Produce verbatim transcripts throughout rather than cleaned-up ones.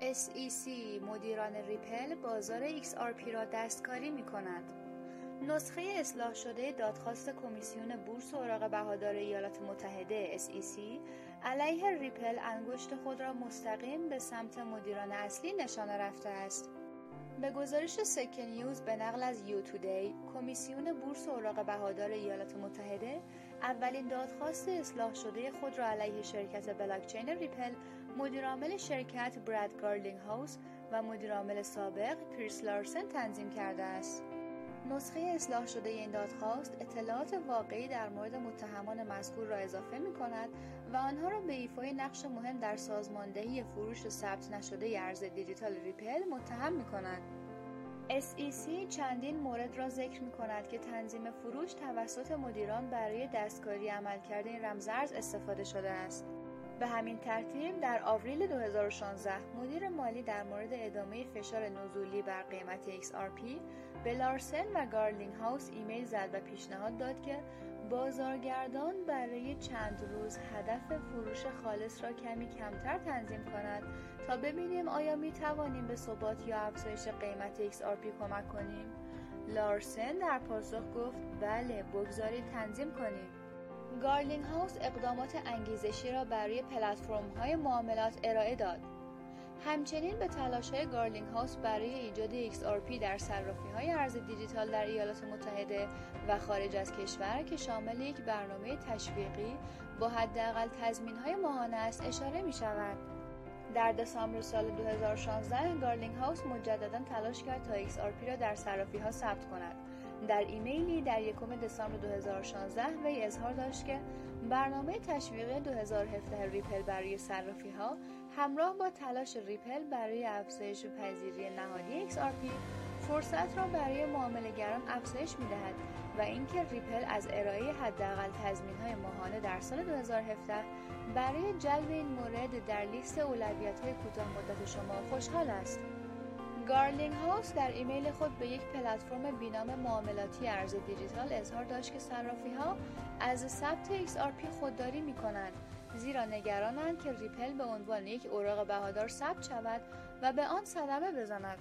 اس ای سی مدیران ریپل بازار ایکس آر پی را دستکاری می کند. نسخه اصلاح شده دادخواست کمیسیون بورس اوراق بهادار ایالات متحده اس ای سی علیه ریپل انگشت خود را مستقیم به سمت مدیران اصلی نشانه رفته است. به گزارش سکه نیوز به نقل از یو تودی، کمیسیون بورس اوراق بهادار ایالات متحده اولین دادخواست اصلاح شده خود را علیه شرکت بلاکچین ریپل، مدیرعامل شرکت براد گارلینگهاوس و مدیرعامل سابق کریس لارسن تنظیم کرده است. نسخه اصلاح شده این دادخواست اطلاعات واقعی در مورد متهمان مذکور را اضافه می کند و آنها را به ایفای نقش مهم در سازماندهی فروش ثبت نشده ارز دیجیتال ریپل متهم می کند. اس ای سی چندین مورد را ذکر می کند که تنظیم فروش توسط مدیران برای دستکاری عملکرد این رمزارز استفاده شده است. به همین ترتیب در آوریل دو هزار و شانزده مدیر مالی در مورد ادامه فشار نزولی بر قیمت ایکس آر پی به لارسن و گارلینگهاوس ایمیل زد و پیشنهاد داد که بازارگردان برای چند روز هدف فروش خالص را کمی کمتر تنظیم کند تا ببینیم آیا می توانیم به ثبات یا افزایش قیمت ایکس آر پی کمک کنیم. لارسن در پاسخ گفت بله، بگذارید تنظیم کنیم. گارلینگهاوس اقدامات انگیزشی را برای پلتفرم‌های معاملات ارائه داد. همچنین به تلاش‌های گارلینگهاوس برای ایجاد ایکس آر پی در صرافی‌های ارز دیجیتال در ایالات متحده و خارج از کشور که شامل یک برنامه تشویقی با حداقل تضمین‌های ماهانه است اشاره می‌شود. در دسامبر سال دو هزار و شانزده گارلینگهاوس مجددا تلاش کرد تا ایکس آر پی را در صرافی‌ها ثبت کند. در ایمیلی در یکم دسامبر دو هزار و شانزده وی اظهار داشت که برنامه تشویقی دو هزار و هفده ریپل برای صرافی‌ها همراه با تلاش ریپل برای افزایش پذیری نهادی ایکس آر پی فرصت را برای معامله‌گران افزایش می‌دهد و اینکه ریپل از ارائه حداقل تضمین‌های ماهانه در سال دو هزار و هفده برای جلب این مورد در لیست اولویت‌های کوتاه مدت شما خوشحال است. گارلینگهاوس در ایمیل خود به یک پلتفرم بینام معاملاتی ارز دیجیتال اظهار داشت که صرافی‌ها از ثبت ایکس آر پی خودداری می‌کنند، زیرا نگرانند که ریپل به عنوان یک اوراق بهادار ثبت شود و به آن صدمه بزند.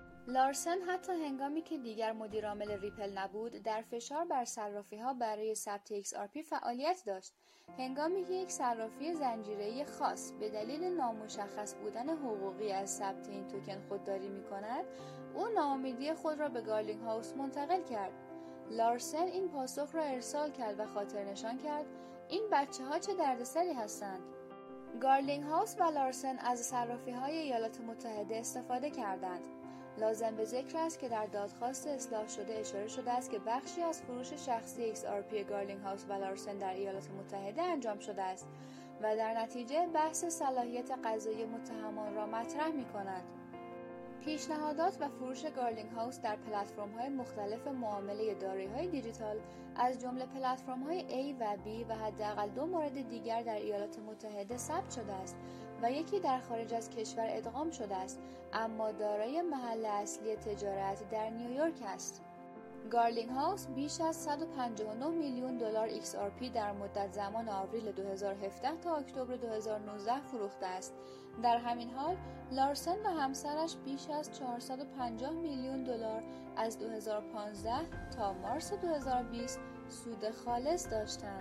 لارسن حتی هنگامی که دیگر مدیرعامل ریپل نبود، در فشار بر صرافی‌ها برای ثبت ایکس آر پی فعالیت داشت. هنگامی که یک صرافی زنجیره‌ای خاص به دلیل نامشخص بودن حقوقی از ثبت این توکن خودداری می‌کند، او ناامیدی خود را به گارلینگهاوس منتقل کرد. لارسن این پاسخ را ارسال کرد و خاطر نشان کرد این بچه‌ها چه دردسری هستند. گارلینگهاوس و لارسن از صرافی‌های ایالات متحده استفاده کردند. لازم به ذکر است که در دادخواست اصلاح شده اشاره شده است که بخشی از فروش شخصی ایکس آر پی گارلینگهاوس و لارسن در ایالات متحده انجام شده است و در نتیجه بحث صلاحیت قضایی متهمان را مطرح می‌کند. پیشنهادات و فروش گارلینگهاوس در پلتفرم‌های مختلف معامله دارایی‌های دیجیتال از جمله پلتفرم‌های A و B و حداقل دو مورد دیگر در ایالات متحده ثبت شده است و یکی در خارج از کشور ادغام شده است، اما دارای محل اصلی تجارت در نیویورک است. گارلینگهاوس بیش از صد و پنجاه و نه میلیون دلار ایکس آر پی در مدت زمان آوریل دو هزار و هفده تا اکتبر دو هزار و نوزده فروخته است. در همین حال لارسن و همسرش بیش از چهارصد و پنجاه میلیون دلار از دو هزار و پانزده تا مارس دو هزار و بیست سود خالص داشتند.